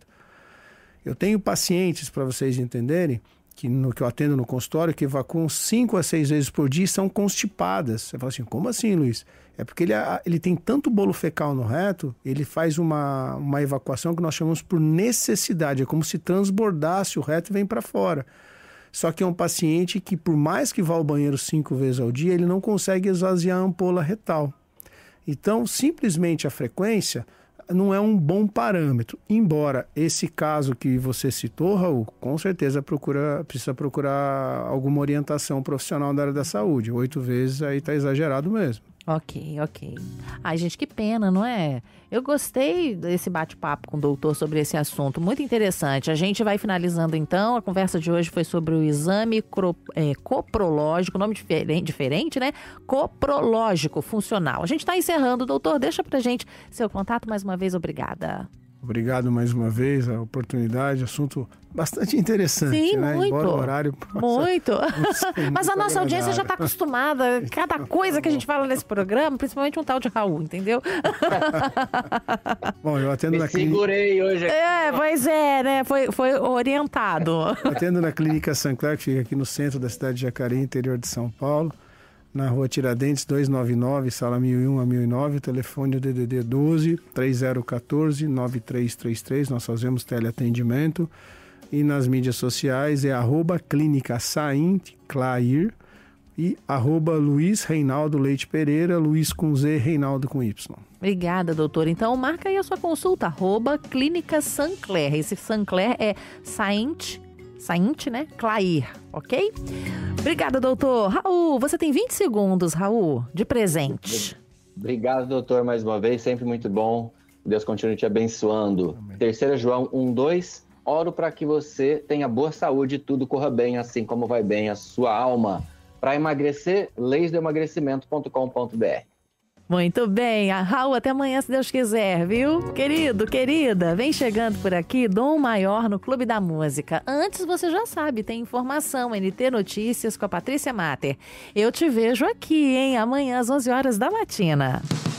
Speaker 4: Eu tenho pacientes, para vocês entenderem, que eu atendo no consultório, que evacuam 5 a 6 vezes por dia e são constipadas. Você fala assim, como assim, Luiz? É porque ele tem tanto bolo fecal no reto, ele faz uma evacuação que nós chamamos por necessidade. É como se transbordasse o reto e vem para fora. Só que é um paciente que, por mais que vá ao banheiro 5 vezes ao dia, ele não consegue esvaziar a ampola retal. Então, simplesmente a frequência não é um bom parâmetro. Embora esse caso que você citou, Raul, com certeza precisa procurar alguma orientação profissional da área da saúde. 8 vezes aí está exagerado mesmo.
Speaker 2: Ok. Ai, gente, que pena, não é? Eu gostei desse bate-papo com o doutor sobre esse assunto, muito interessante. A gente vai finalizando então, a conversa de hoje foi sobre o exame coprológico, nome diferente, né? Coprológico funcional. A gente está encerrando, doutor, deixa pra gente seu contato mais uma vez, obrigada.
Speaker 4: Obrigado mais uma vez, a oportunidade, assunto bastante interessante.
Speaker 2: Sim,
Speaker 4: né?
Speaker 2: muito.
Speaker 4: Embora o horário
Speaker 2: muito. Mas a nossa audiência já está acostumada. Cada coisa que a gente fala nesse programa, principalmente um tal de Raul, entendeu?
Speaker 4: Bom, eu atendo
Speaker 3: Me segurei hoje aqui.
Speaker 2: Pois é, né? Foi orientado.
Speaker 4: Atendo na Clínica Sancler, que fica aqui no centro da cidade de Jacareí, interior de São Paulo. Na rua Tiradentes, 299, sala 1001 a 1009, o telefone é o DDD 12 3014 9333, nós fazemos teleatendimento. E nas mídias sociais é @Clínica Saint Clair e @Luiz Reinaldo Leite Pereira, Luiz com Z, Reinaldo com Y.
Speaker 2: Obrigada, doutor. Então, marca aí a sua consulta, @Clínica Sancler. Esse Sancler é Saint, né? Clair, ok? Obrigada, doutor. Raul, você tem 20 segundos, Raul, de presente.
Speaker 3: Obrigado, doutor, mais uma vez. Sempre muito bom. Deus continue te abençoando. Amém. 3 João 1:2. Oro para que você tenha boa saúde e tudo corra bem, assim como vai bem a sua alma. Para emagrecer, leisdoemagrecimento.com.br.
Speaker 2: Muito bem. Raul, até amanhã, se Deus quiser, viu? Querido, querida, vem chegando por aqui, Dom Maior no Clube da Música. Antes, você já sabe, tem informação, NT Notícias com a Patrícia Mater. Eu te vejo aqui, hein? Amanhã às 11 horas da matina.